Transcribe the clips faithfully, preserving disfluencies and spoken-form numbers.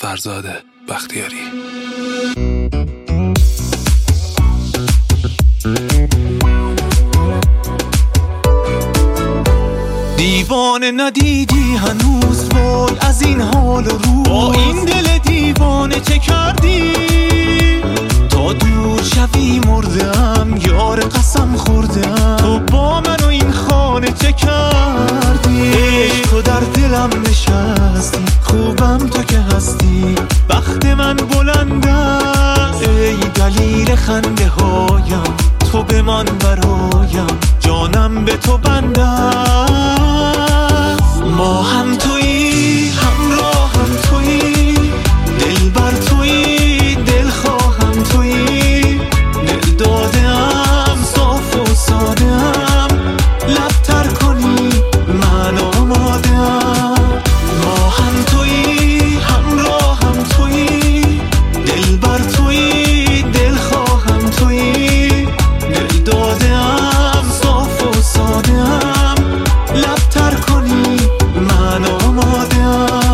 فرزاد بختیاری. دیوانه ندیدی هنوز وای از این حال و روز، با این دل دیوانه چه کردی؟ تا دور شوی مردم یار قسم خوردم، تو با من و این خانه چه کردی؟ عشق در دلم نشستی، خوبم تو که هستی، بخت من بلند است ای دلیل خنده هایم، تو بمان برایم جانم به تو بند است. ما هم تویی همراه هم تویی، دل بر تویی دل خواهم تویی، دل دادم صاف و سادم، لبتر کنی من آمادم. ما هم تویی همراه هم تویی، دل بر تویی دل خواهم تویی، دل دادم صاف و سادم، لبتر کنی من آمادم.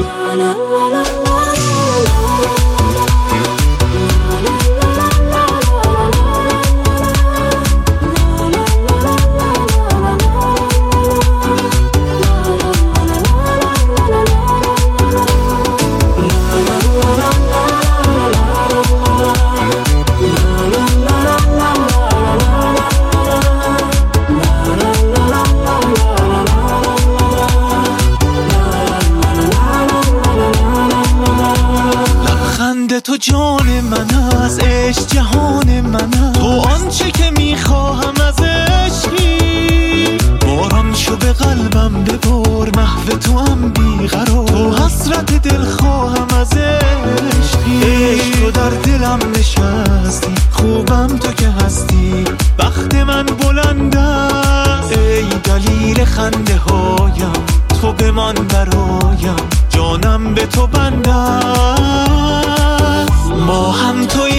تو جان من از عشق جهان من است، تو آنچه که میخواهم از عشقی، باران شو به قلبم ببار محو تو هم بیقرار، تو حسرت دل خواهم از عشقی. عشق در دلم نشستی، خوبم تو که هستی، بخت من بلند است ای دلیل خنده هایم، تو بمان برایم جانم به تو بند است. ما هم توی